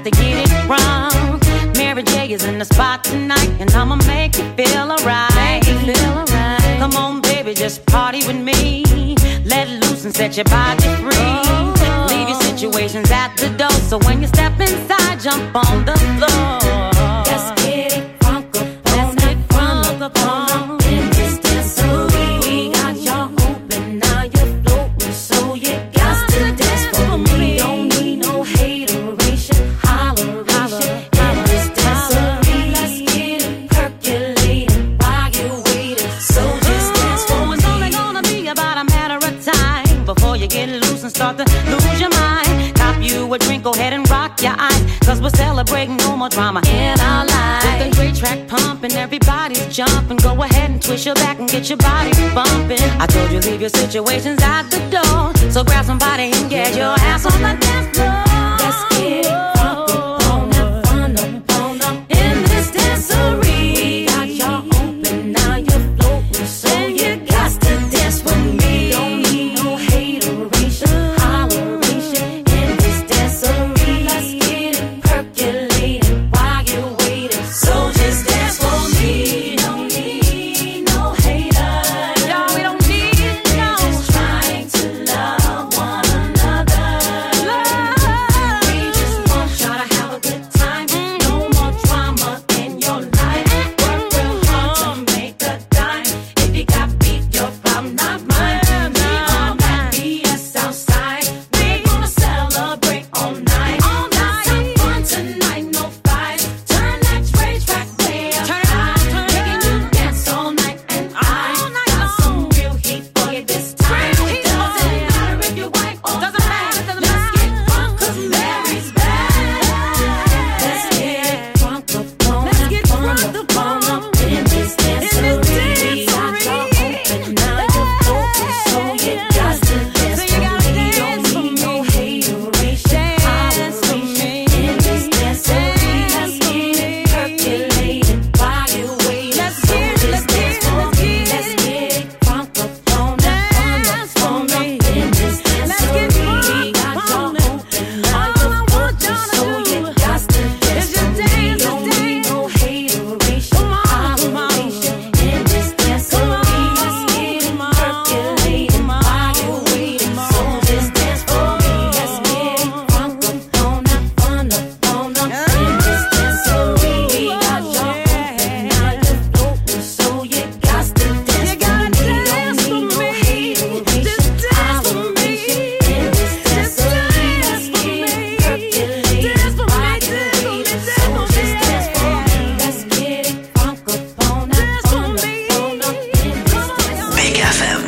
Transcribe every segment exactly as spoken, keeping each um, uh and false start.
got to get it wrong. Mary J is in the spot tonight, and I'ma make you feel alright. Make you feel alright. Come on, baby, just party with me. Let loose and set your body free. Oh. Leave your situations at the door, so when you step inside, jump on the floor. Let's get it crunk up, let's get crunk up on in this dancery. We got y'all open, now you're floating, so you got to dance for me. Don't need no hateration, holleration in this dancery. Let's get it percolating while you're waiting, so just dance for me. It's only gonna be about a matter of time before you get loose and start to lose your mind. Cop you a drink, go ahead and rock your eyes, cause we're celebrating no more drama in our lives. With the great track pumping, everybody's jumping. Go ahead and twist your back and get your body bumping. I told you leave your situations at the door, so grab somebody and get your ass on the dance floor. Let's get it crunk up, on up, fun up, on up in this dancery. We got y'all open, now you're floating, so you got to dance with me. Don't need no hateration, holleration in this dancery. Let's get it percolating while you're waiting, so just dance for me. Don't need no haters, y'all, we don't need it, no. We're just trying to love one another. Love. We just want y'all to have a good time. No more drama in your life. Work real hard to make a dime. If you got beat, your problem, not mine. Leave all that B S outside. We're gonna celebrate all night. All night. Have fun tonight, no fights. Turn that rage track way up high. Making you dance all night, and I got some real heat for you this time. It doesn't matter if you're white or black. Let's get drunk, cause Mary's back. Let's get drunk up, on up, on up, on up in this dancery. We got y'all open, now you're open, so you got to dance for me. Don't need no hateration, holleration in this dancery. Let's get it percolating while you're waiting, so just dance for me. Let's get it crunk up, on up, on up, on up in this dancery. We got y'all open, now you're open, so you got to dance for me. Don't need no hateration, holleration in this dancery. Let's get it percolating while you're waiting, so just dance for me. Let's get it crunk up, on up, on up, on up in this dancery. We got y'all open, now you're floating, so you got to dance for me. Don't need no hateration, holleration in this dancery. Let's get it percolating while you're waiting, so just dance for me. Let's get it crunk up, on up, on up, on up in this dancery. Big F M.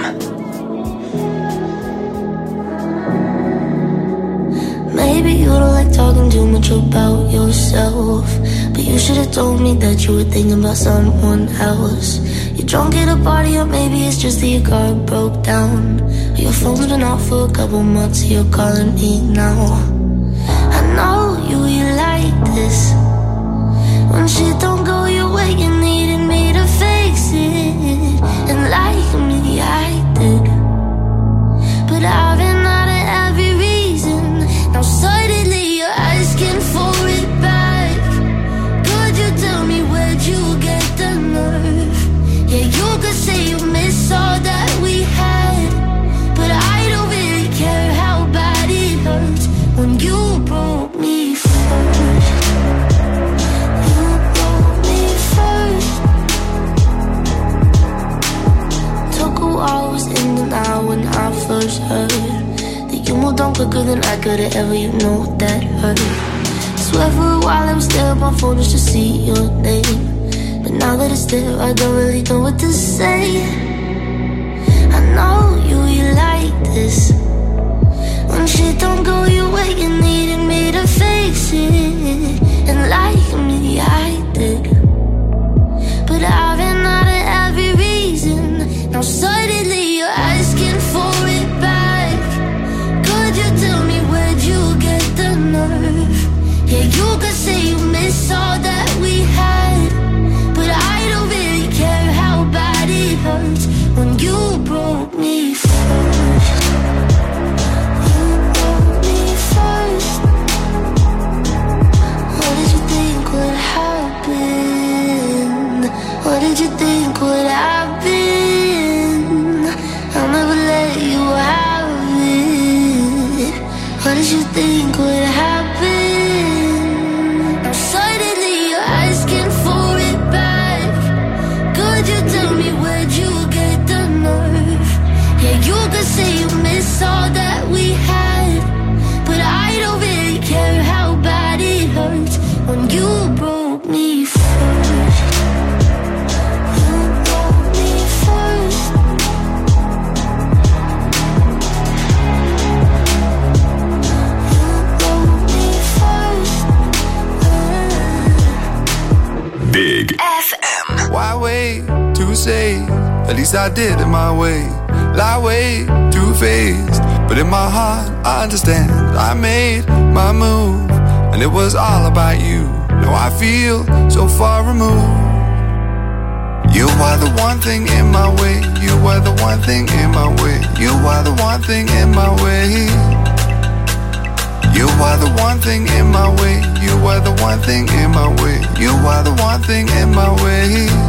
Maybe you don't like talking too much about yourself, but you should have told me that you were thinking about someone else. You're drunk at a party, or maybe it's just that your car broke down. Or your phone's been off for a couple months, so you're calling me now. I know you, you like this. When shit don't go your way, you needed me to fix it. And like me, I did. But I've been out of every reason. Now suddenly you're asking for it back. Could you tell me where'd you get the nerve? Yeah, you could say you miss all that we had, but I don't really care how bad it hurts when you broke me first. You broke me first. Took a while, was in denial when I first heard that you moved on quicker than I could've ever, you know that hurt. Swear for a while I was there on my phone just to see your name, but now that it's there, I don't really know what to say. I know you, you like this. When shit don't go your way, you needed me to fix it. And like me, I did. But I've been out of every reason. Now suddenly you're asking for it back. Could you tell me where'd you get the nerve? Yeah, you could say you miss all that we had, but I don't really care how bad it hurts when you broke me first. You broke me first. you could say you miss all that we had, but I don't really care how bad it hurts when you broke me first. You broke me first. You broke me first. Big F M. Why wait to say? At least I did it my way. Lie way too faced, but in my heart I understand. I made my move, and it was all about you. Now I feel so far removed. You are the one thing in my way. You are the one thing in my way. You are the one thing in my way. You are the one thing in my way. You are the one thing in my way. You are the one thing in my way.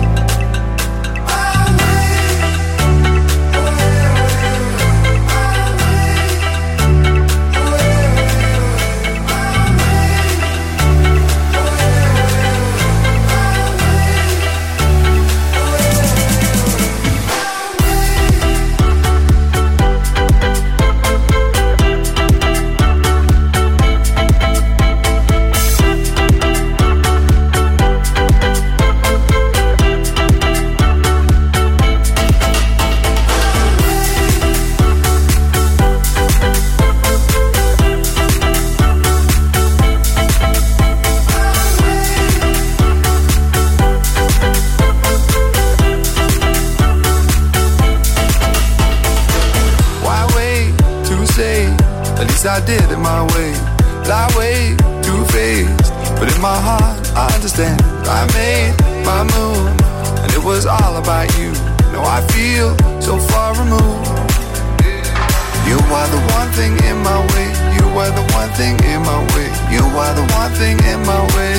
I did it my way. Lie way too faced, but in my heart I understand. I made my move, and it was all about you. Now I feel so far removed. You are the one thing in my way. You are the one thing in my way. You are the one thing in my way.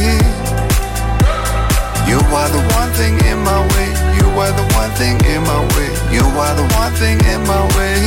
You are the one thing in my way. You are the one thing in my way. You are the one thing in my way.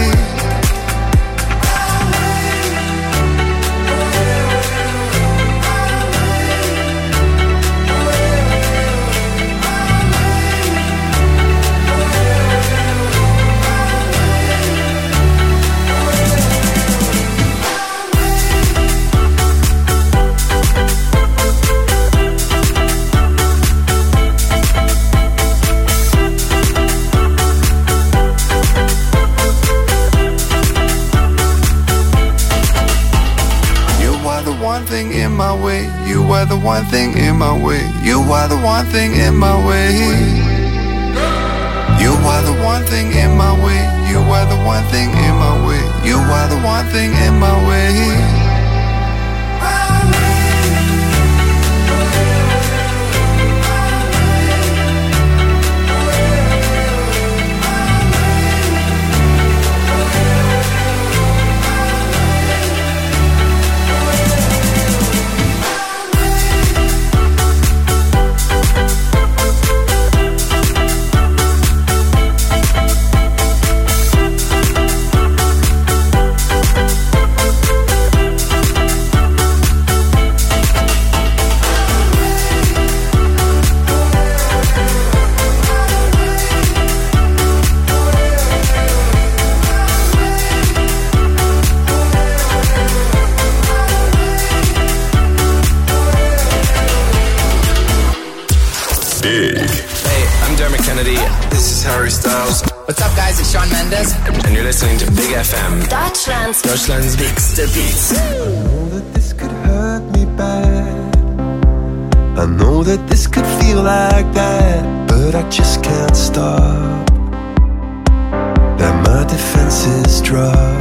In my way, you are the one thing in my way. You are the one thing in my way. You are the one thing in my way. You are the one thing in my way. You are the one thing in my way. What's up, guys? It's Shawn Mendes, and you're listening to Big F M. Deutschland's Deutschland's biggest beats. I know that this could hurt me bad. I know that this could feel like that, but I just can't stop. Let my defenses drop.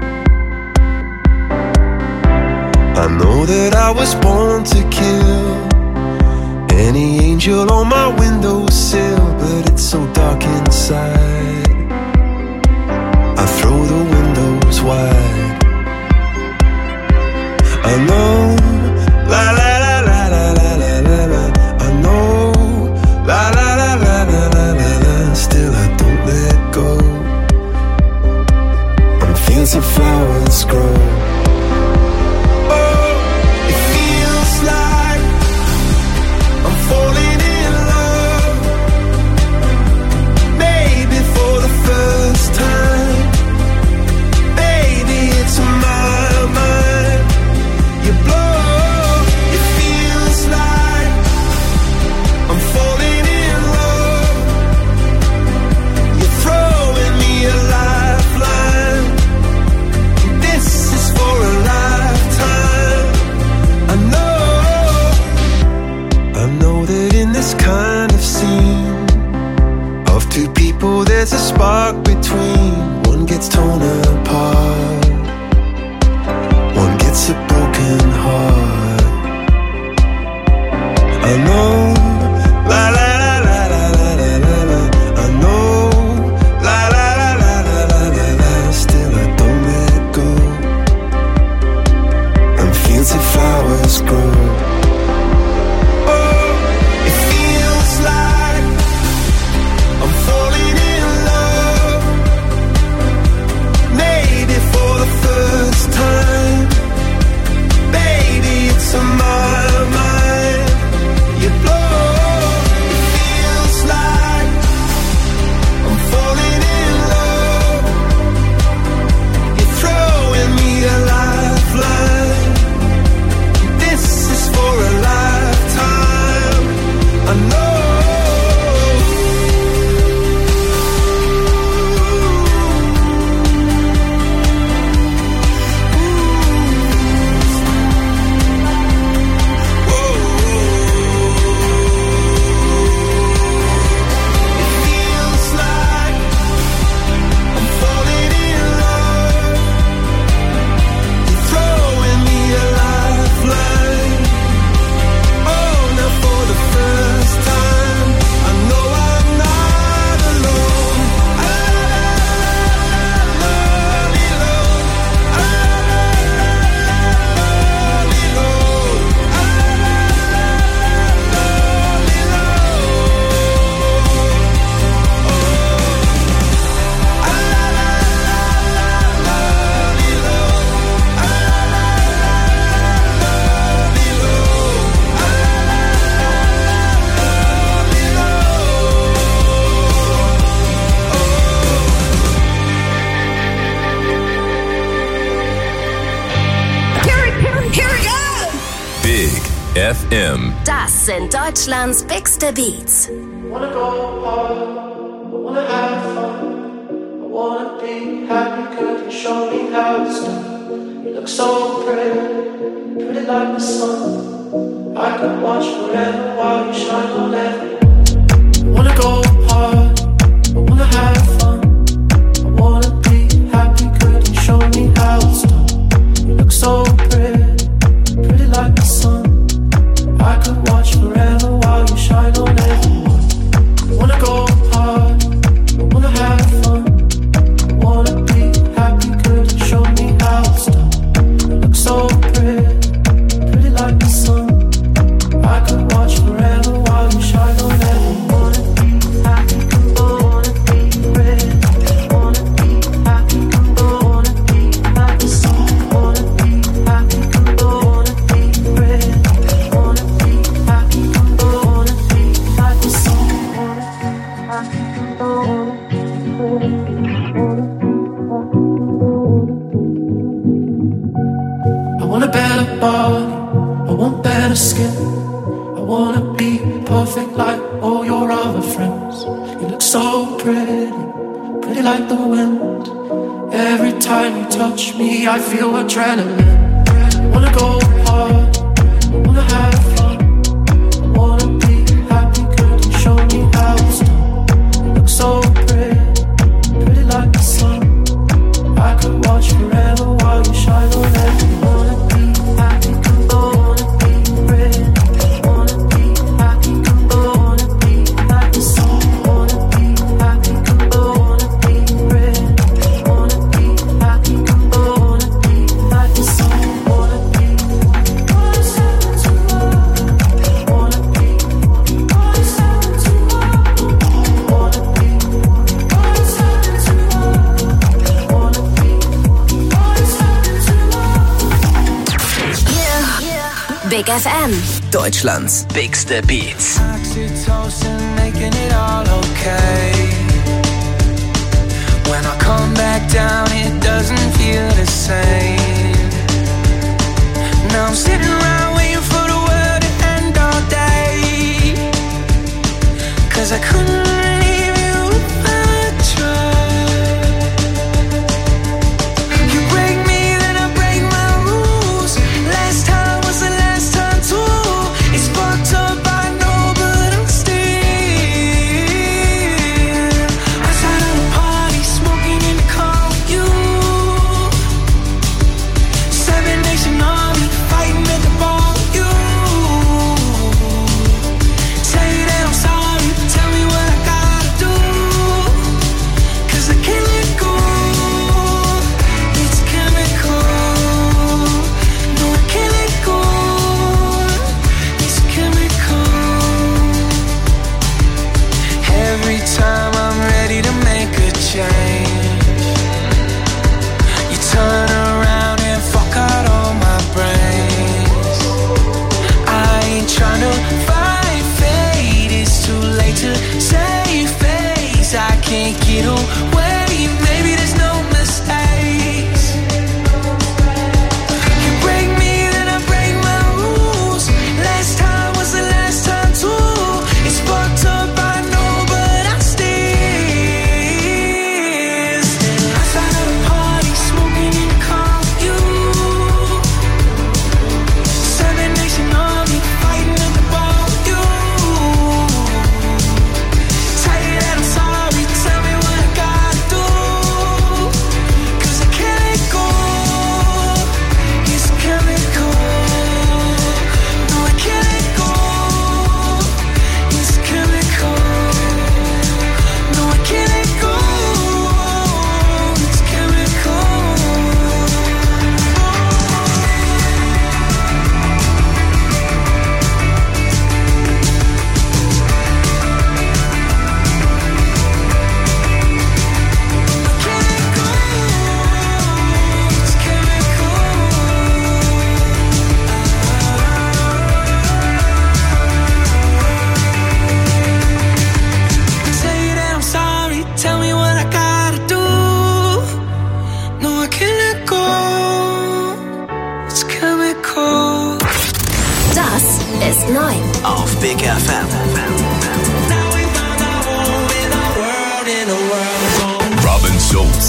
I know that I was born to kill any angel on my windowsill, but it's so dark inside. I throw the windows wide. I know, la la la la la la la la la. I know, la la la la la la la la. Still I don't let go. I'm fields of flowers grow. Oh, it feels like I'm falling in love. Maybe for the first time. F M. Das sind Deutschlands bigste Beats. I wanna go hard, I wanna have fun, I wanna be happy, could you show me how it's done? You look so pretty, pretty like the sun. I could watch forever while you shine on everyone. I wanna go hard, I wanna have fun, I wanna be happy, could you show me how it's done? You look so pretty, pretty like the sun. I could watch forever while you shine on everyone. I wanna go hard, I wanna have fun, I wanna be happy, could you show me how it's done? You look so pretty, pretty like the sun. I could watch forever while you shine on everyone. Wanna be happy, wanna be pretty, wanna be happy, wanna be like the sun. Wanna be happy, wanna be pretty, wanna be happy, wanna be like the sun. I want a better body, I want better skin, I wanna be perfect like all your other friends. You look so pretty, pretty like the wind. Every time you touch me I feel adrenaline. I wanna go hard, I wanna have fun, I wanna be happy, could you show me how it's done? You look so pretty, pretty like the sun. I could watch forever while you shine on everyone. Wanna be happy, wanna be pretty, wanna be happy, wanna be like the sun. Wanna be happy, wanna be pretty, wanna be happy, wanna be like the sun. Wanna be, wanna step into love, wanna be, wanna step into love, wanna be, wanna step into love, wanna be, wanna step into love. Big F M. Deutschlands bigste Beats. Oxytocin making it all okay. When I come back down, it doesn't feel the same. Now I'm sitting around waiting for the world to end all day. Cause I couldn't leave you if I tried. You break me, then I break my rules. Last time was the last time too. It's fucked up, I know, but I'm still outside of the party, smoking in the car with you. Seven Nation Army fighting at the bar.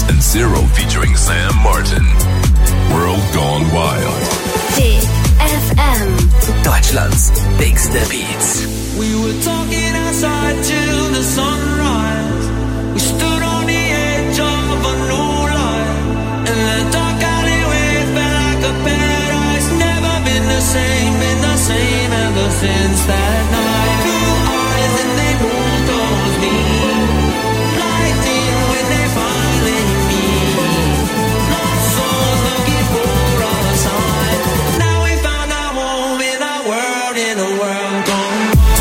and Zero featuring Sam Martin. World Gone Wild. Big F M. Deutschlands bigste Beats. We were talking outside till the sunrise. We stood on the edge of a new life, and the dark alleyway felt like a paradise. Never been the same, been the same ever since that night. Blue eyes and they moved towards me, lightning when they finally meet. Lost souls looking for a sign. Now we found our home in a world, in a world gone.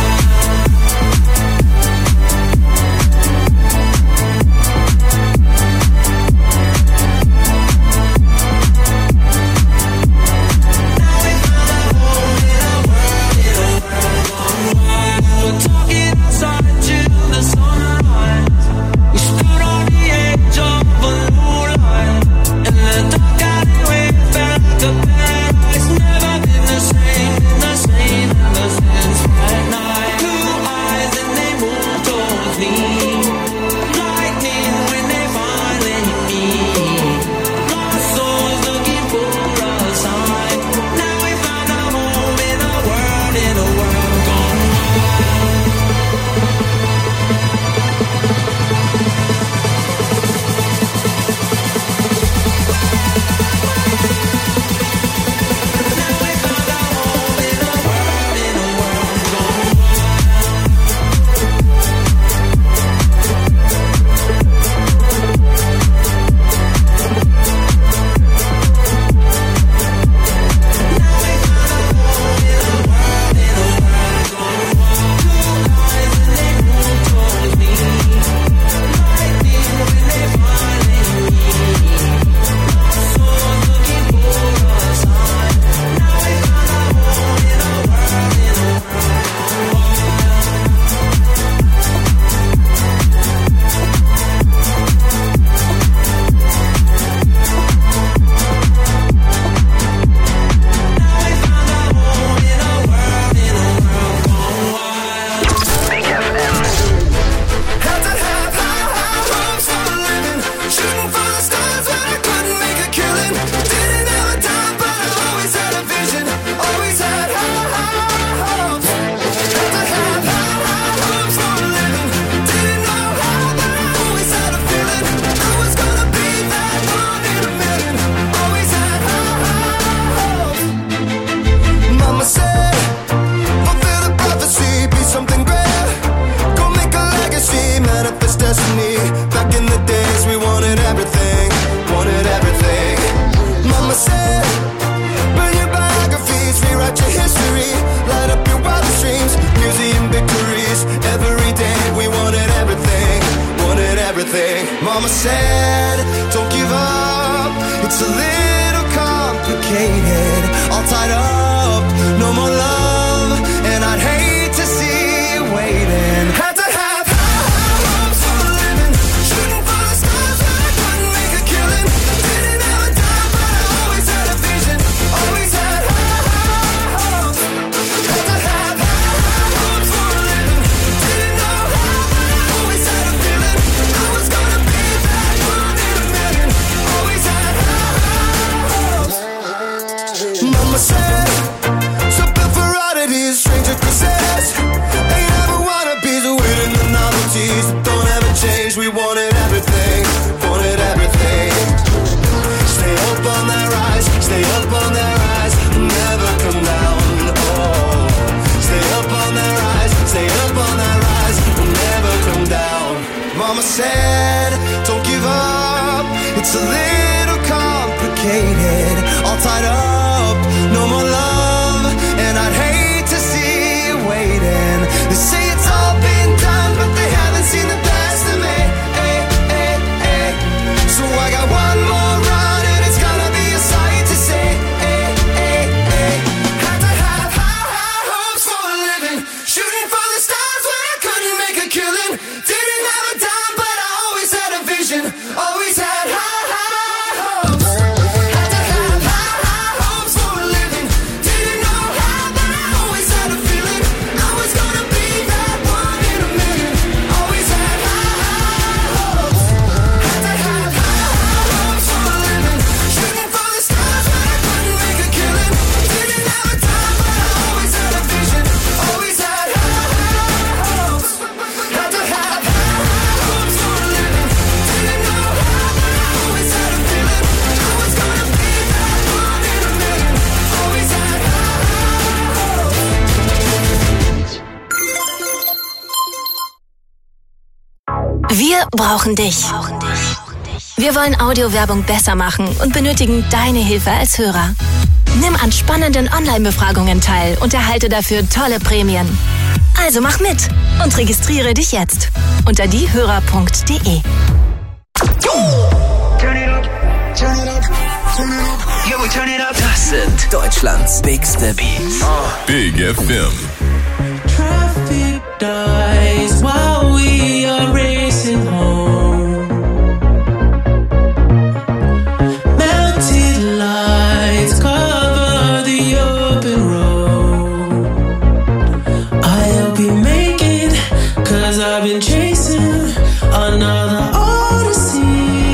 Mama said, don't give up. It's a little complicated. All tied up, no more love, and I'd hate to see you waiting. Had to have high hopes for a living, shooting for the stars when I couldn't make a killing. Didn't have a dime, but I always had a vision. Always had high, high hopes. Had to have high hopes for a living. Didn't know how, but I always had a feeling I was gonna be that one in a million. Always had high hopes. Mama said, something for oddities, stranger possess. Ain't ever wannabes, waiting the novelties that don't ever change. We wanted everything, wanted everything. Stay up on that rise, stay up on that rise, never come down. Oh, stay up on that rise, stay up on that rise, never come down. Mama said, don't give up. It's a little complicated, all tied up, no more love, and I'd hate to see you waiting. They say it's all been done, but they haven't seen the best of me. Ay, ay, ay. So I got one more run, and it's gonna be a sight to see. Ay, ay, ay. Had to have high, high hopes for a living, shooting for the stars when I couldn't make a killing. Didn't have a dime, but I always had a vision. Always had high, high hopes. Had to have high, high hopes brauchen dich. Wir wollen Audiowerbung besser machen und benötigen deine Hilfe als Hörer. Nimm an spannenden Online-Befragungen teil und erhalte dafür tolle Prämien. Also mach mit und registriere dich jetzt unter diehörer punkt de. Das sind Deutschlands bigste Beats. Big F M. Traffic dies while we are racing home. Melted lights cover the open road. I hope you make it, cause I've been chasing another odyssey.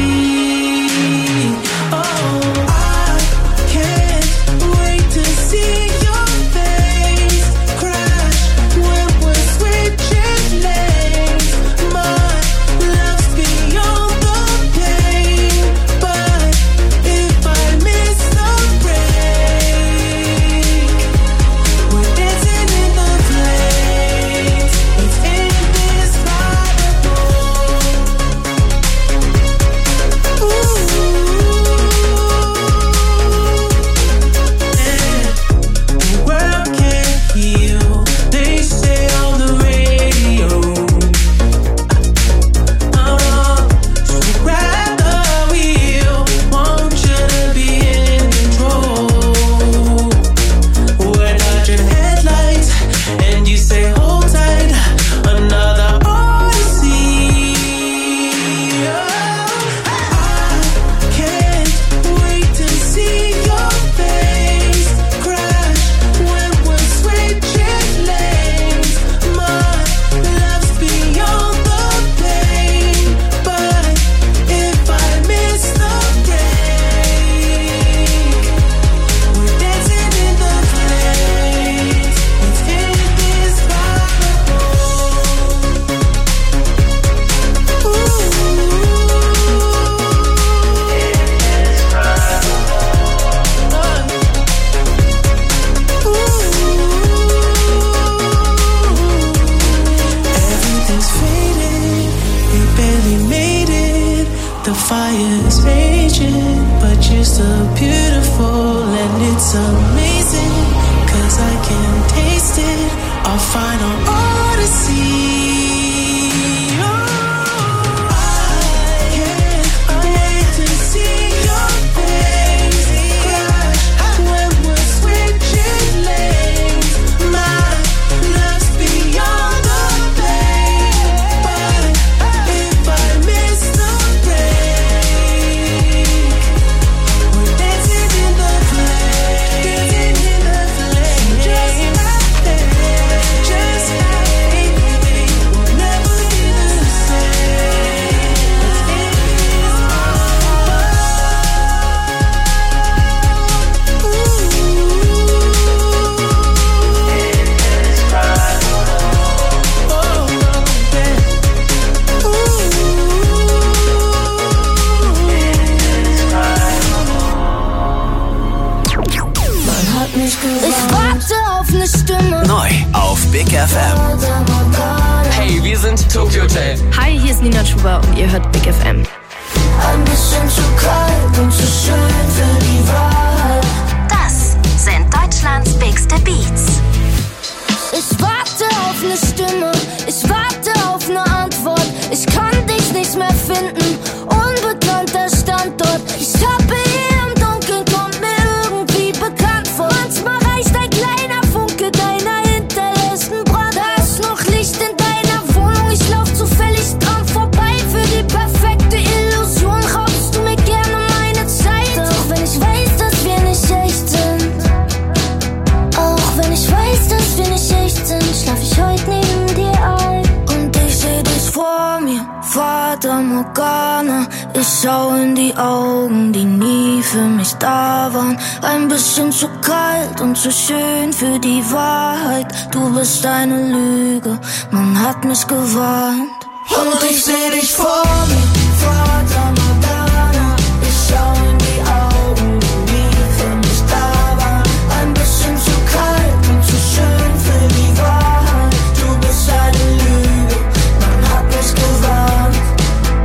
Zu schön für die Wahrheit, du bist eine Lüge, man hat mich gewarnt. Und ich seh dich vor mir, Fata Morgana, ich schau in die Augen, die nie für mich da waren. Ein bisschen zu kalt und zu schön für die Wahrheit, du bist eine Lüge, man hat mich gewarnt.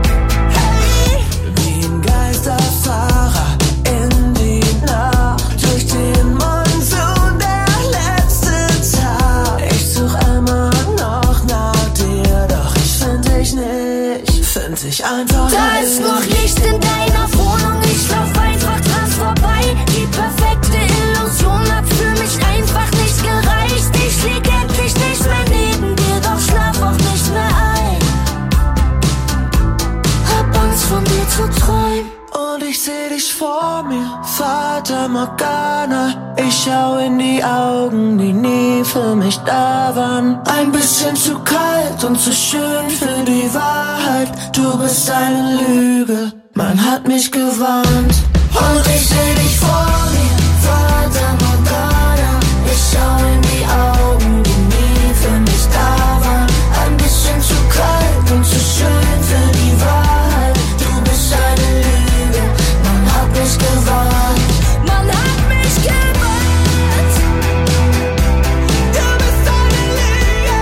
vor mir, Fata Morgana. Ich schau in die Augen, die nie für mich da waren. Ein bisschen zu kalt und zu schön für die Wahrheit. Du bist eine Lüge, man hat mich gewarnt. Und ich seh dich vor mir, Fata Morgana. Ich schau in die Augen, die nie für mich da waren. Ein bisschen zu kalt und zu schön für die Wahrheit. Du bist eine Lüge, man hat mich gewarnt. Man hat mich gewarnt. Du bist eine Lüge.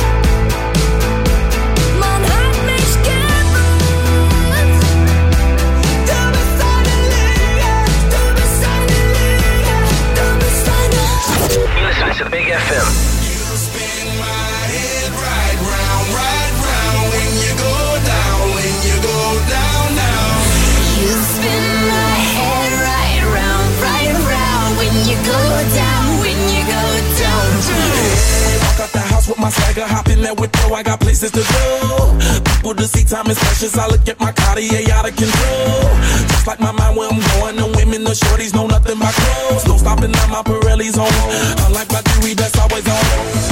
Man hat mich gewarnt. Du bist eine Lüge. Du bist eine Lüge. Du bist eine Lüge. You listen to Big F M. With my swagger, hop in that window, I got places to go. People to see, time is precious. I look at my Cartier out of control. Just like my mind where I'm going, the women, the shorties know nothing but clothes. No stopping at my Pirelli's on. Unlike my jewelry, that's always on.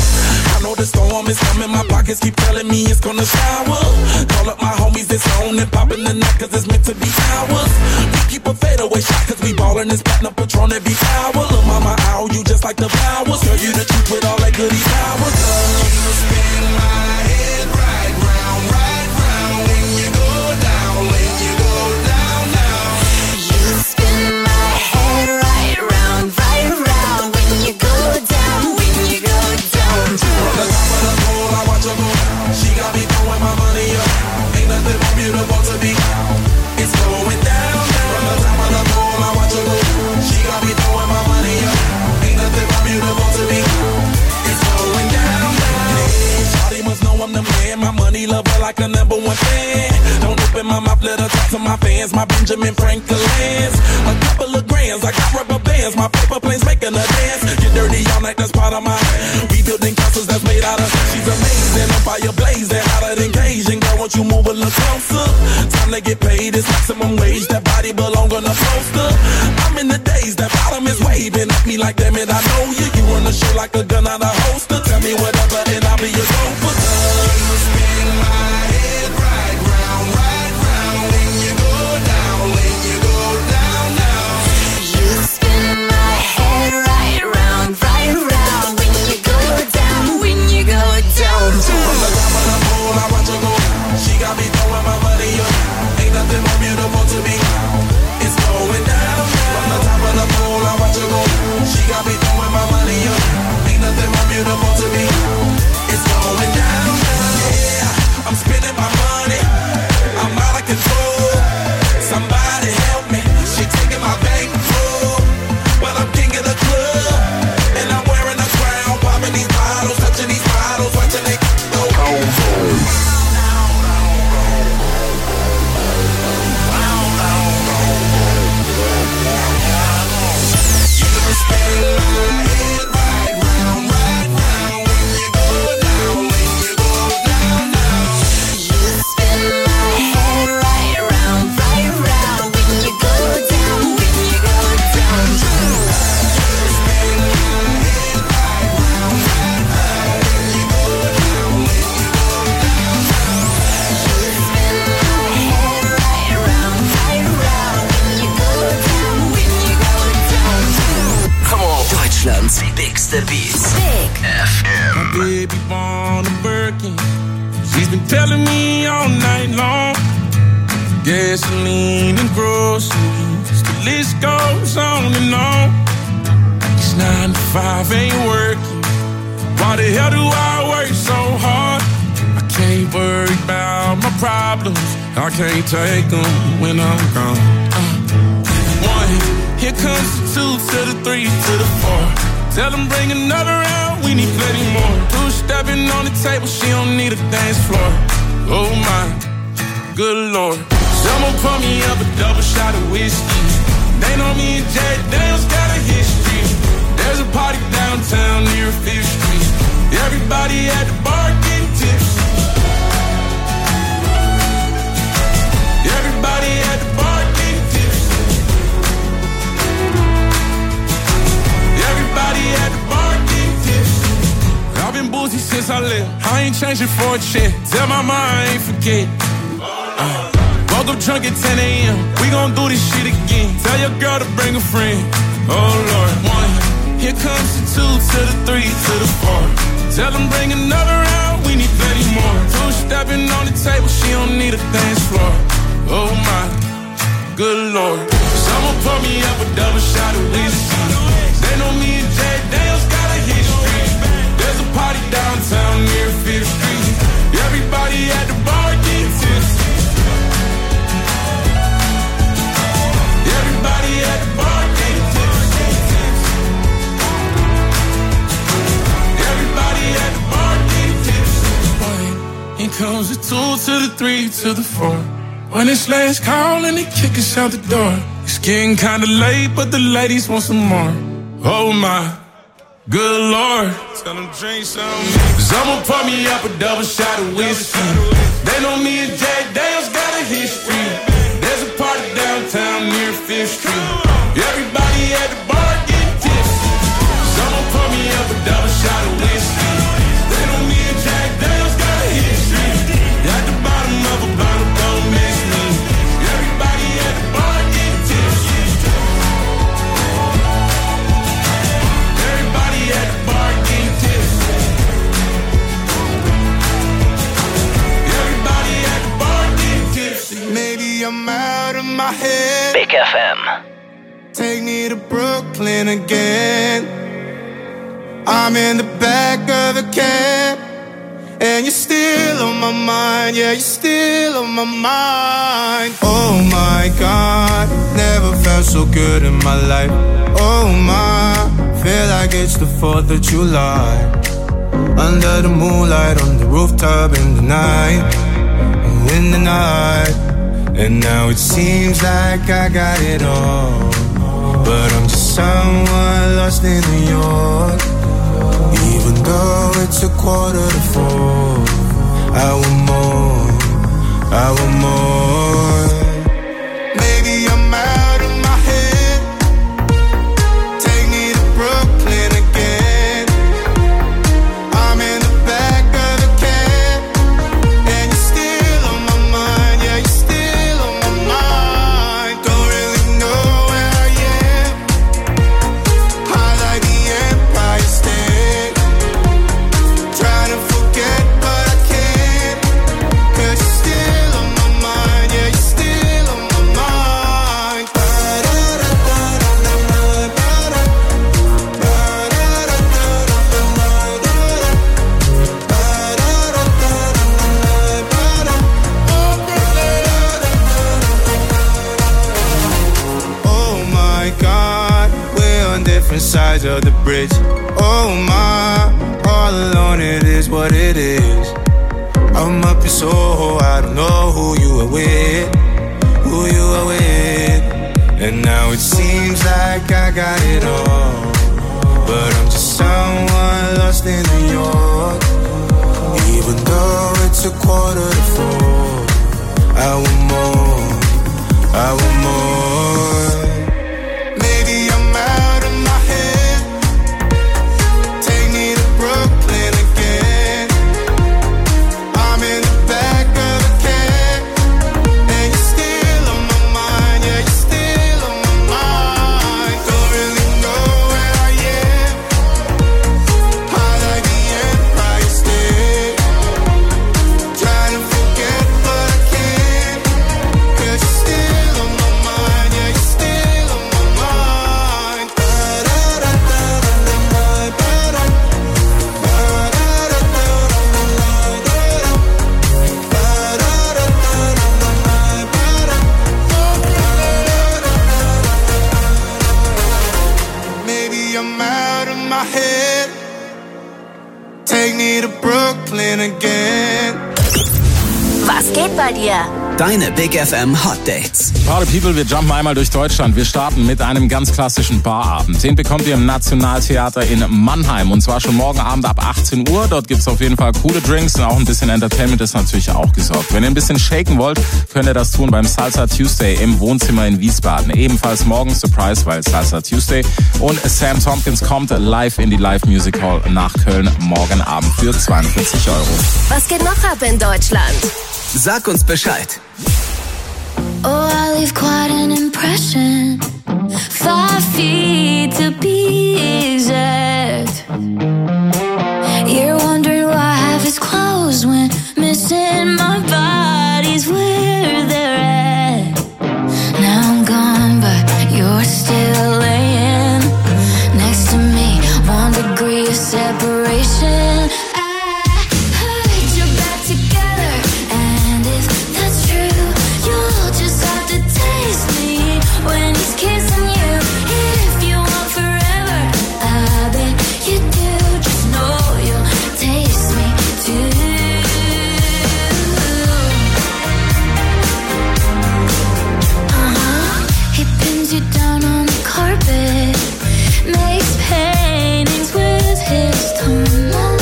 I know the storm is coming, my pockets keep telling me it's gonna shower. Call up my homies, it's on and popping the night, cause it's meant to be ours. We keep a fadeaway shot, cause we ballin' this platinum Patron every hour. Look, mama, ow, you just like the flowers. Girl, you the truth with all that goodies powers. You spin my head right round, right round. When you go down, when you go down, down. You spin my head right round, right round. When you go down, when you go down. From the top of the pole, I watch her go. She got me throwing my money up. Ain't nothing more beautiful to be. It's going down, down. From the top of the pole, I watch her go. She got me throwing my money up. Ain't nothing more beautiful to be. It's going down, down. Shawty must know I'm the man. My money lover like a number one fan. Don't open my mouth, let her talk to my fans. My Benjamin Franklin's. A couple of grands, I got rubber bands. My paper planes making a dance. Get dirty all night, that's part of my. We building castles that's made out of. She's amazing, on fire blazing, hotter than Cajun. Girl, won't you move a little closer? Time to get paid, it's maximum wage. That body belong on a poster. I'm in the days, that bottom is waving at me like, damn it, I know you. You run the show like a gun out of holster. Tell me whatever and I'll be your gopher. You spin my head right round, right round. When you go down, when you go down, down. You spin my head right round, right round. When you go down, when you go down. From the top of the pole, I watch her go. She got me throwing my money up. Ain't nothing more beautiful to me. It's going down, down. From the top of the pole, I watch her go. She got me throwing my money up. Ain't nothing more beautiful to me. It's going down, down. Yeah, I'm spending my money. I'm out of control. Somebody help me. She taking my bankroll. Well, I'm king of the club. And I'm wearing a crown. Popping these bottles, touching these bottles, watching they go. You spin my head right round, right round. When you go down, when you go down, down. You spin my head right round, right round. When you go down, when you go down. You spin my head right round, right round. When you go down, when you go down, down. You spin my head right round, right round. When you go down, when you go down. Come on. Deutschlands bigste Beats. Big F M. My baby born a Birkin. She's been telling me all night long. Gasoline and groceries. The list goes on and on. It's nine to five, ain't working. Why the hell do I work so hard? I can't worry about my problems. I can't take them when I'm gone. Uh, one, here comes the two to the three to the four. Tell them bring another round, we need plenty more. Two stepping on the table, she don't need a dance floor. Oh my, good lord. Someone pour me up a double shot of whiskey. They know me and Jack Daniels got a history. There's a party downtown near Fifth Street. Everybody at the bar getting tipsy. Everybody at the bar getting tipsy. arranging for a check. Tell my mom I ain't forget. Uh, woke up drunk at ten a.m. We gon' do this shit again. Tell your girl to bring a friend. Oh Lord, one. Here comes the two to the three to the four. Tell them bring another round. We need plenty more. Two stepping on the table. She don't need a dance floor. Oh my, good Lord. Someone pour me up a double shot of whiskey. They know me and Jay Daniels got a history. There's a party downtown near Fifth Street. Everybody at the bar get tipsy. Everybody at the bar get tipsy. Everybody at the bar get tipsy. Here comes the two to the three to the four. When it's last call and they kick us out the door. It's getting kinda late, but the ladies want some more. Oh my, good Lord. Tell them drink some. Someone pour me up a double shot of whiskey. They know me and Jack Daniels got a history. There's a party downtown near Fifth Street. Everybody at the bar get tipsy. Someone pour me up a double shot of whiskey. They know me and Jack Daniels got a history. At the bottom of a bottle, don't miss me. Everybody at the bar get tipsy. Everybody at the bar get tipsy. Everybody at the bar get tipsy. Maybe I'm out of my head. Big F M. Take me to Brooklyn again. I'm in the back of the cab. And you're still on my mind, yeah, you're still on my mind. Oh my God, never felt so good in my life. Oh my, feel like it's the fourth of July. Under the moonlight, on the rooftop in the night. In the night. And now it seems like I got it all. But I'm just someone lost in New York. Even though it's a quarter to four, I want more, I want more. Maybe I'm out of my head. Take me to Brooklyn again. I'm in the back of the cab. And you're still on my mind, yeah, you're still on my mind. Don't really know where I am. I like the Empire State. Trying to forget, but I can't. Cause you're still on my mind, yeah, you're still on my mind. Oh my God, we're on different sides of the bridge. Oh my, all alone it is what it is. I'm up in Soho, I don't know who you are with, who you are with. And now it seems like I got it all. But I'm just someone lost in New York. Even though it's a quarter to four, I want more, I want more. Maybe I'm out of my head. Take me to Brooklyn again. I'm in the back of the cab. And you're still on my mind, yeah, you're still on my mind. Don't really know where I am. I like the Empire State. Trying to forget, but I can't. Cause you're still on my mind, yeah, you're still on my mind. Maybe I'm out of my head. Take me to Brooklyn again. Was geht bei dir? Deine Big F M Hot Dates. Party People, wir jumpen einmal durch Deutschland. Wir starten mit einem ganz klassischen Barabend. Den bekommt ihr im Nationaltheater in Mannheim. Und zwar schon morgen Abend ab achtzehn Uhr. Dort gibt's auf jeden Fall coole Drinks und auch ein bisschen Entertainment ist natürlich auch gesorgt. Wenn ihr ein bisschen shaken wollt, könnt ihr das tun beim Salsa Tuesday im Wohnzimmer in Wiesbaden. Ebenfalls morgen Surprise, weil Salsa Tuesday. Und Sam Tompkins kommt live in die Live Music Hall nach Köln morgen Abend für zweiundvierzig Euro. Was geht noch ab in Deutschland? Sag uns Bescheid. Oh, I leave quite an impression. Five feet to be exact. You're wondering why half is closed when missing my body's where they're at. Now I'm gone, but you're still laying next to me. One degree of separation. When he's kissing you, if you want forever, I bet you do. Just know you'll taste me too. Uh-huh. He pins you down on the carpet, makes paintings with his tongue.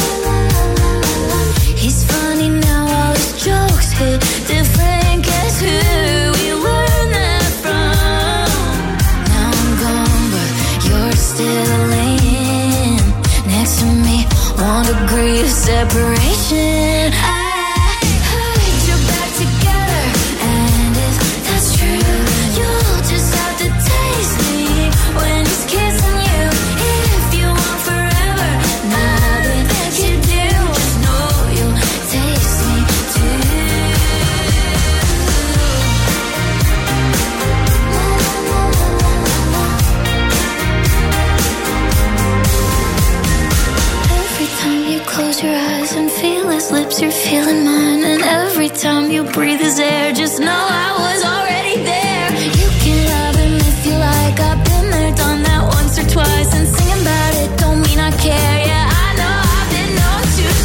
He's funny now, all his jokes hit different. Guess who we learned that from? Now I'm gone, but you're still laying next to me. One degree of separation. I heard you're back together, and if that's true, you'll just have to taste me when he's kissing you. If you want forever, now that you do, just know you'll taste me too. Every time you close your eyes and feel his lips, you're feeling mine. And every time you breathe his air, just know I was already there. You can love him if you like. I've been there, done that once or twice. And singing about it don't mean I care. Yeah, I know I've been known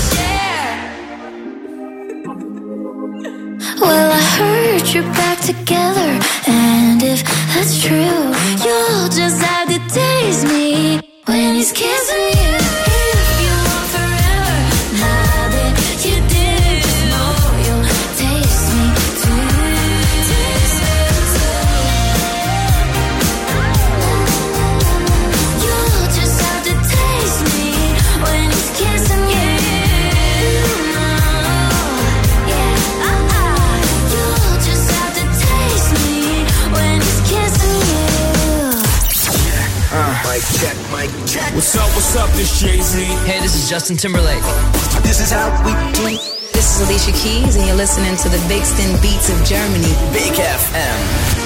to share. Well, I heard you're back together, and if that's true, you'll just have to taste me when he's kissing you. If you want forever, now that you do, just know you'll taste me too. Taste me too. You'll just have to taste me when he's kissing you. Yeah, uh-uh. You'll just have to taste me when he's kissing you. Uh, mic check, mic check. What's up, what's up, this Jay-Z. Hey, this is Justin Timberlake. This is how we do. This is Alicia Keys, and you're listening to the Bigston Beats of Germany. Big F M.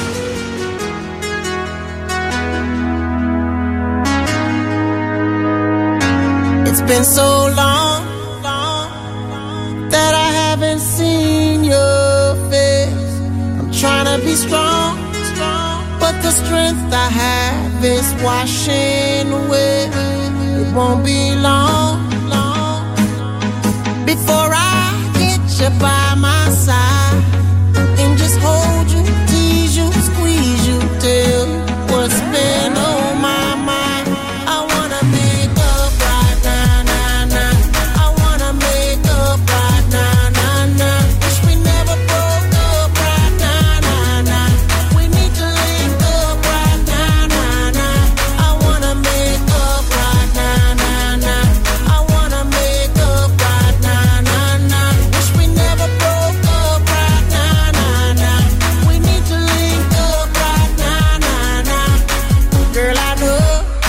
It's been so long, long that I haven't seen your face. I'm trying to be strong, strong, but the strength I have is washing away. It won't be long, long before I get you by my side and just hold you, tease you, squeeze you, tell you what's been on my mind. I wanna make up right now, nah, nah. I wanna make up right now, nah, nah. Wish we never broke up right now, nah, nah. We need to link up right now, nah, nah. I wanna make up right now, nah, nah. I wanna make up right now, nah, nah. Wish we never broke up right now, nah, nah. We need to link up right now, nah, nah. Girl, I know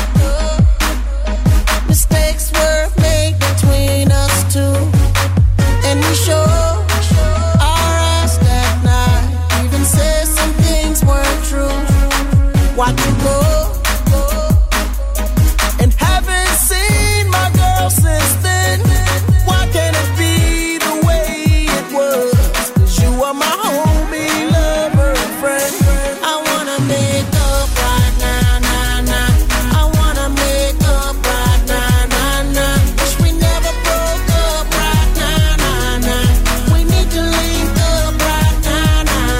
mistakes were made between us two, and we sure our ass that night. Even said some things weren't true. Watch you go, and haven't seen my girl since then. Why can't it be the way it was? 'Cause you are my homie, lover, and friend. I wanna make up right now, nah, nah. I wanna make up right now, nah, nah. Wish we never broke up right now, nah, nah. We need to link up right now, nah,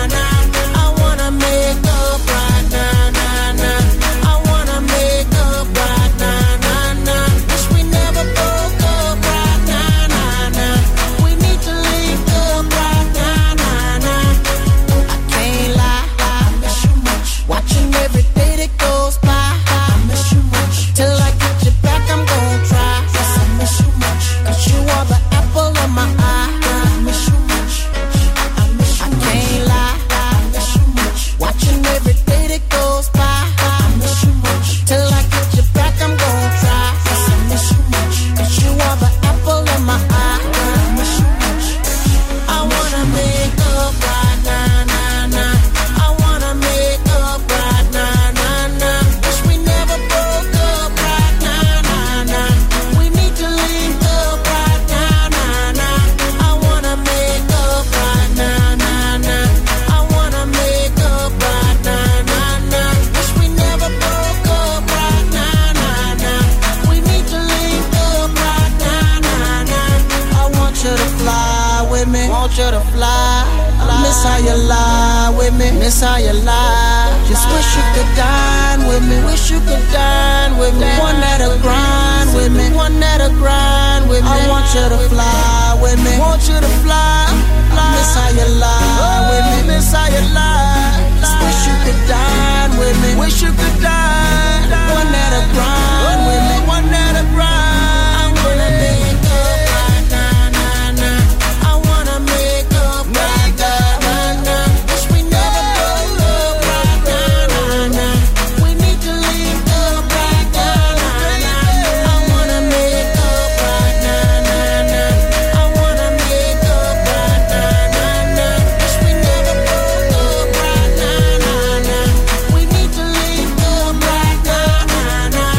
you to fly. I miss how you lie with me, miss how you lie. Just wish you could dine with me, wish you could dine with me. One that'll grind with me, one that'll grind with me. I want you to fly with me, want you to fly. I miss how you lie with me, miss how you lie. Just wish you could dine with me, wish you could dine. One that'll grind with me, one that'll grind. I wanna make up right now, nah, nah. I wanna make up right now, nah, nah. Wish we never broke up right now, nah, nah. We need to link up right now, nah, nah. I wanna make up right now, nah, nah. I wanna make up right now, nah, nah. Wish we never broke up right now, nah, nah. We need to link up right now, nah, nah.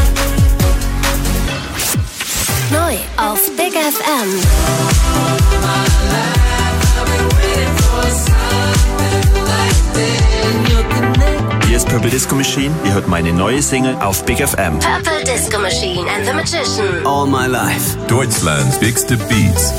Neu auf Big F M. Hier ist Purple Disco Machine. Ihr hört meine neue Single auf Big F M. Purple Disco Machine and the Magician. All My Life. Deutschlands bigste Beats.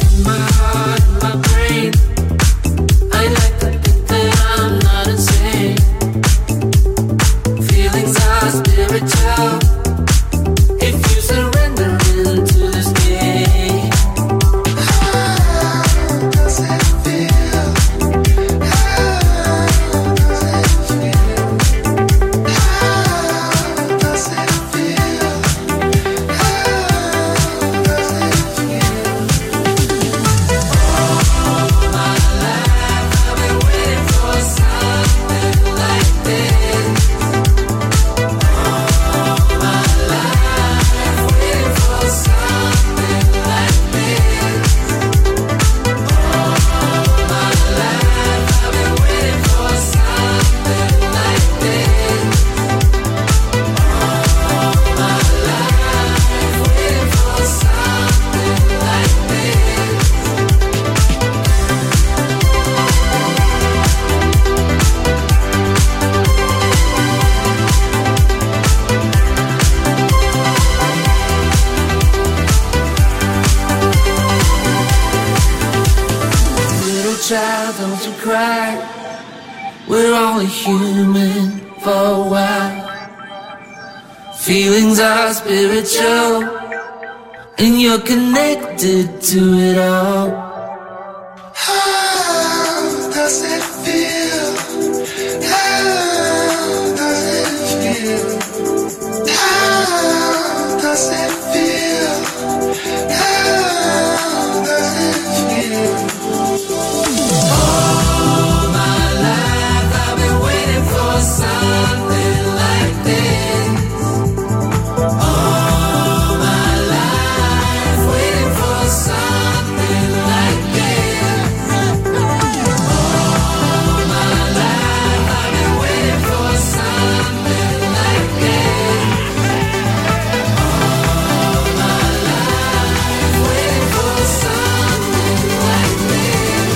Child, don't you cry. We're only human for a while. Feelings are spiritual, and you're connected to it all. How does it feel? How does it feel? How does it feel? How does it feel? All my life I've been waiting for something like this. All my life waiting for something like this. All my life I've been waiting for something like this. All my life waiting for something like this.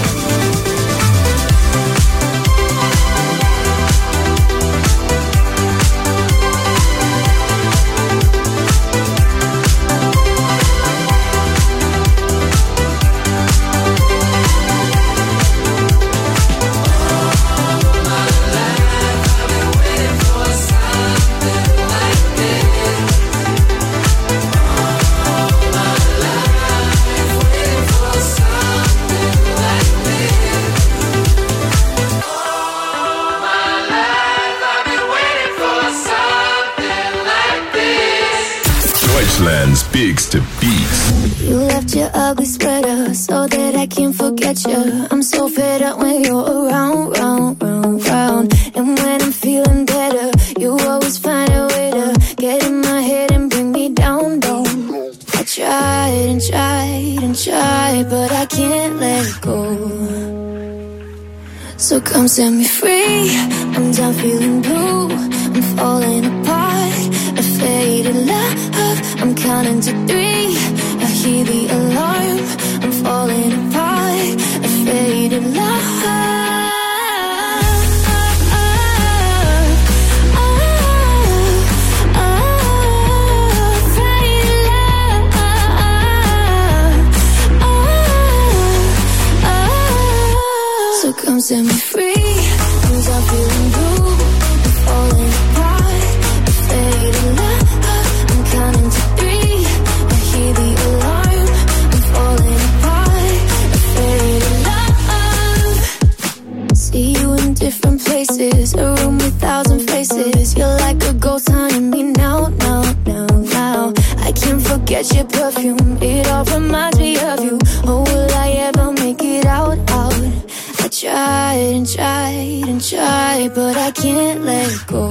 Deutschlands bigste Beats. You left your ugly sweater so that I can't forget you. I'm so fed up when you're around, round, round, round. And when I'm feeling better, you always find a way to get in my head and bring me down, down. I tried and tried and tried, but I can't let go. So come set me free. I'm done feeling blue. I'm falling apart. A faded love. I'm counting to three. I hear the alarm. I'm falling apart. A faded love. touch, your perfume, it all reminds me of you. Oh, will I ever make it out, out? I tried and tried and tried, but I can't let go.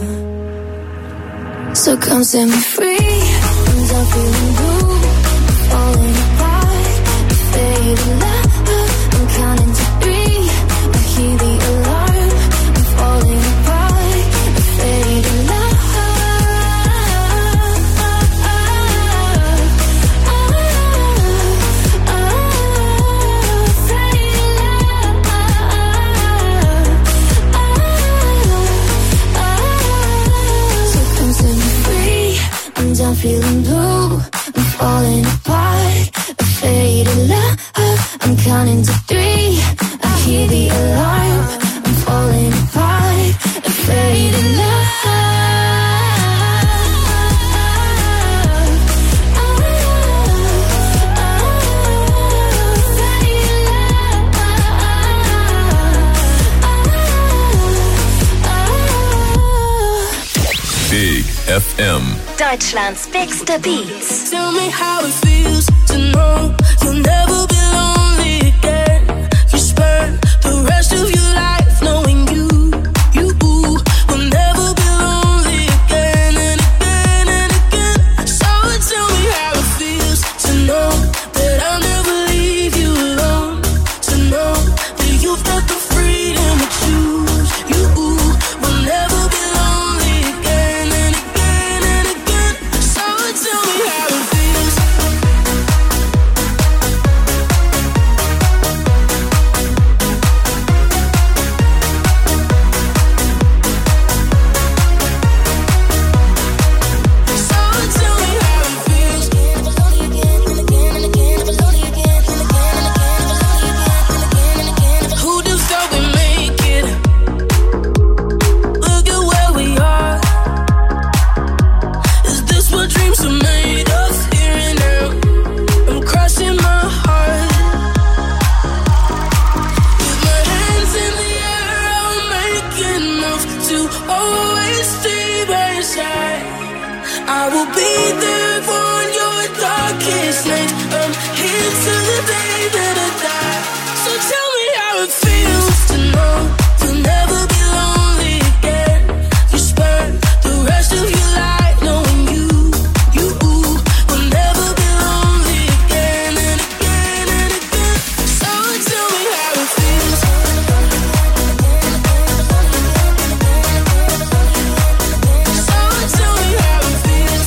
So come set me free, and I'm feeling blue, falling apart, fading love. I'm counting to three, I hear the alarm. I'm falling apart, fading love. I'm feeling blue, I'm falling apart, a faded love. I'm counting to three, I hear the alarm. I'm falling apart, a faded love. Big F M. Deutschlands bigste Beats. Tell me how it feels to know you'll never be lonely again. You spend the rest of your life knowing you, you will never be lonely again and again and again. So tell me how it feels to know that I'll never leave you alone. To know that you've got the freedom to choose. You will never be lonely again and again and again. So tell me how it feels. So tell me how it feels. Who just thought we make it? Look at where we are. Is this what dreams are made of? Here and now, I'm crossing my heart. With my hands in the air, I'll make enough to always stay by your side. I will be there for your darkest night. I'm here till the day that I die. So tell me how it feels to know you'll never be lonely again. You spend the rest of your life knowing you, you will never be lonely again and again and again. So tell me how it feels. So tell me how it feels.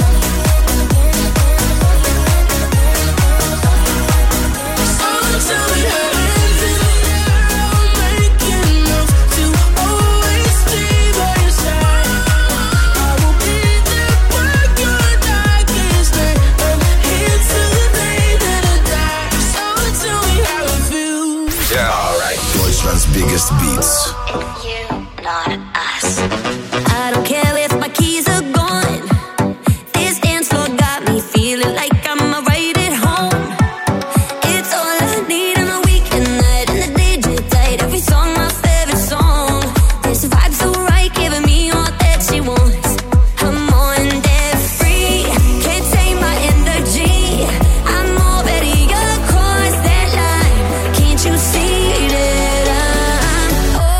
So tell me how it feels. I'll make enough to always stay by your side. I will be there for your darkest night. I'm here till the day that I die. So tell me how it feels. Yeah, alright. Deutschland's biggest beats. You, not us. I don't care if my keys are gone. This dance floor got me feeling like I'm right at home. It's all I need on a weekend night, and the D J tight. Every song my favorite song. This vibe so right, giving me all that she wants. I'm on that free, can't take my energy. I'm already across that line. Can't you see that I'm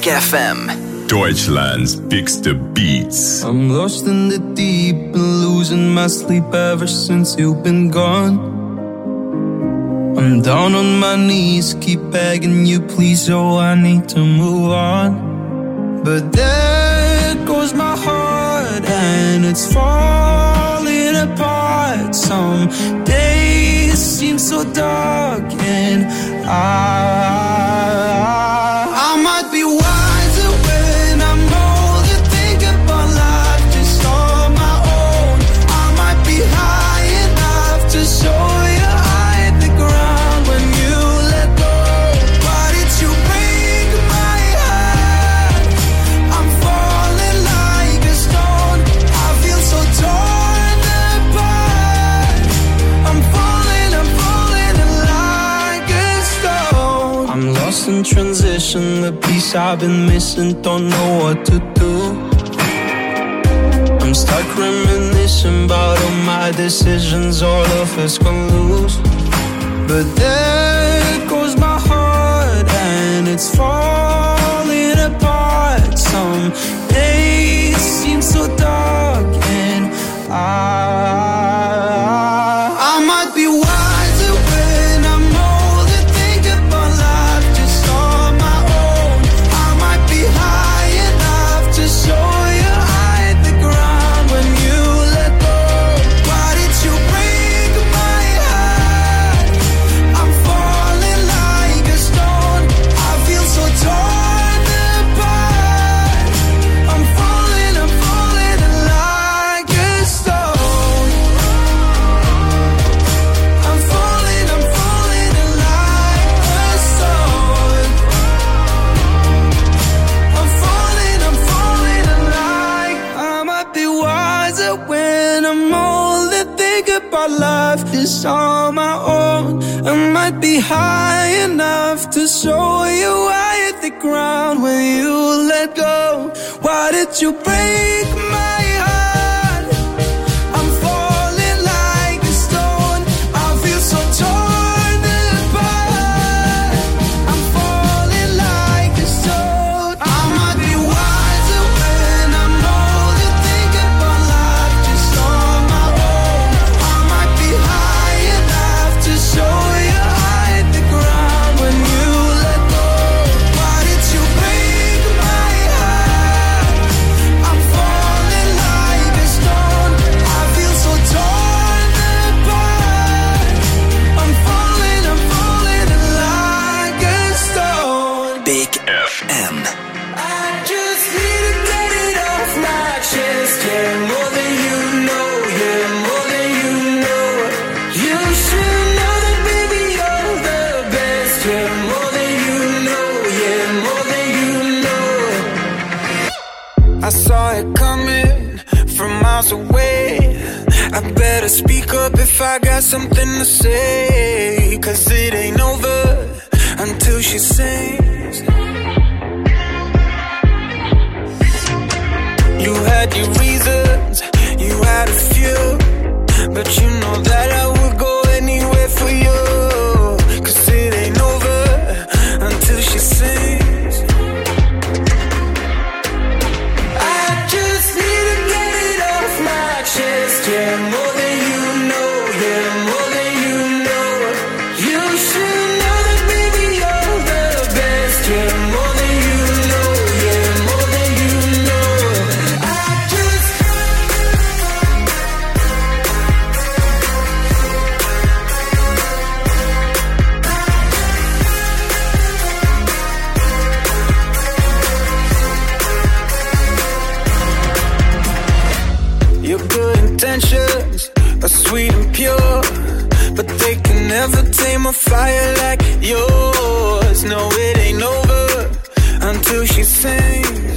Big F M. Deutschland's biggste Beats. I'm lost in the deep and losing my sleep ever since you've been gone. I'm down on my knees, keep begging you please, oh I need to move on. But there goes my heart and it's falling apart. Some days seem so dark and I I might be wiser when I'm older, think about life just on my own. I might be high enough to show you I hit the ground when you let go. Why did you break my heart? I'm falling like a stone. I feel so torn apart. I'm falling, I'm falling like a stone. I'm lost in transition, the piece I've been missing, don't know what to do. I'm stuck reminiscing about all my decisions, all of us gonna lose. But there goes my heart and it's falling apart. Some days seem so dark and I I might be wiser when I'm older, think about life just on my own. I might be high enough to show you I hit the ground when you let go. Why did you break my heart? I'm falling like a stone. I feel so torn apart. I'm falling, I'm falling like a stone. I'm falling, I'm falling like a stone. I'm falling, I'm falling like I might be wiser when I'm older, think about life is on my own. I might be high enough to show you I hit the ground when you let go. Why did you break my heart? I'm falling like a stone. I feel so torn apart. I'm falling like a stone. I might be wiser when I'm older, think about life just on my own. I might be high enough to show you I hit the ground when you let go. Why did you break my heart? I'm falling like a stone. I feel so torn apart. I'm falling, I'm falling like a stone. Big F M. I just need to get it off my chest. Yeah, more than you know. Yeah, more than you know. You should know that, baby, you're the best. Yeah, more than you know. Yeah, more than you know. I saw it coming from miles away. I better speak up if I got something to say. Cause it ain't over until she sings. You had your reasons, you had a few, but you know that I would go anywhere for you. Cause it ain't over until she sings. I just need to get it off my chest. Yeah, more than you know. Yeah, more than you know. You should know that, baby, you're the best. Yeah, more than you know. Yeah, more than you know. I just Your good intentions are sweet and pure, but they can never tame a fire like yours. No, it ain't over until she sings.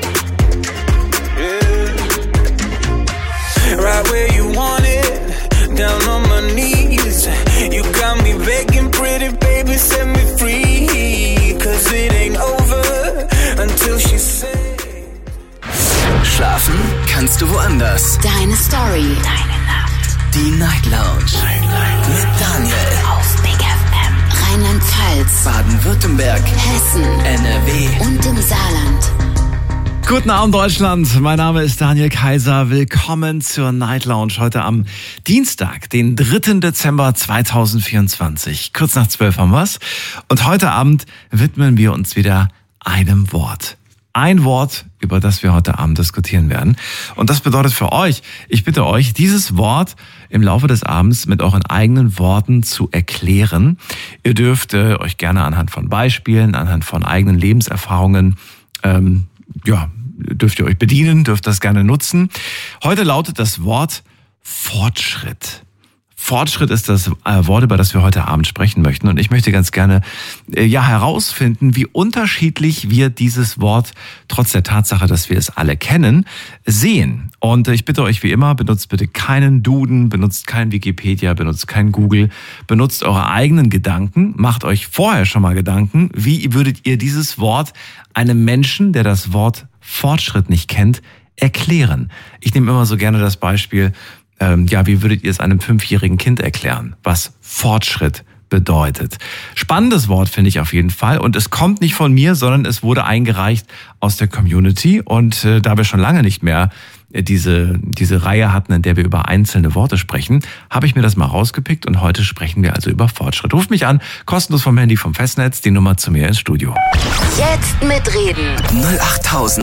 Yeah. Right where you want it, down on my knees. You got me begging, pretty baby, set me free. Cause it ain't over until she sings. Schlafen kannst du woanders. Deine Story. Deine Nacht. Die Night Lounge. Night, Night. Mit Daniel. Auf Big F M. Rheinland-Pfalz, Baden-Württemberg, Hessen, N R W und im Saarland. Guten Abend Deutschland, mein Name ist Daniel Kaiser. Willkommen zur Night Lounge heute am Dienstag, den dritten Dezember zweitausendvierundzwanzig. Kurz nach zwölf haben wir's. Und heute Abend widmen wir uns wieder einem Wort. Ein Wort, über das wir heute Abend diskutieren werden. Und das bedeutet für euch, ich bitte euch, dieses Wort im Laufe des Abends mit euren eigenen Worten zu erklären. Ihr dürft äh, euch gerne anhand von Beispielen, anhand von eigenen Lebenserfahrungen, ähm, ja, dürft ihr euch bedienen, dürft das gerne nutzen. Heute lautet das Wort Fortschritt. Fortschritt ist das Wort, über das wir heute Abend sprechen möchten. Und ich möchte ganz gerne äh, ja herausfinden, wie unterschiedlich wir dieses Wort, trotz der Tatsache, dass wir es alle kennen, sehen. Und ich bitte euch wie immer, benutzt bitte keinen Duden, benutzt kein Wikipedia, benutzt kein Google, benutzt eure eigenen Gedanken, macht euch vorher schon mal Gedanken, wie würdet ihr dieses Wort einem Menschen, der das Wort Fortschritt nicht kennt, erklären. Ich nehme immer so gerne das Beispiel, ähm, ja, wie würdet ihr es einem fünfjährigen Kind erklären, was Fortschritt bedeutet? Spannendes Wort finde ich auf jeden Fall, und es kommt nicht von mir, sondern es wurde eingereicht aus der Community, und äh, da wir schon lange nicht mehr diese diese Reihe hatten, in der wir über einzelne Worte sprechen, habe ich mir das mal rausgepickt, und heute sprechen wir also über Fortschritt. Ruft mich an, kostenlos vom Handy vom Festnetz, die Nummer zu mir ins Studio. Jetzt mitreden. null acht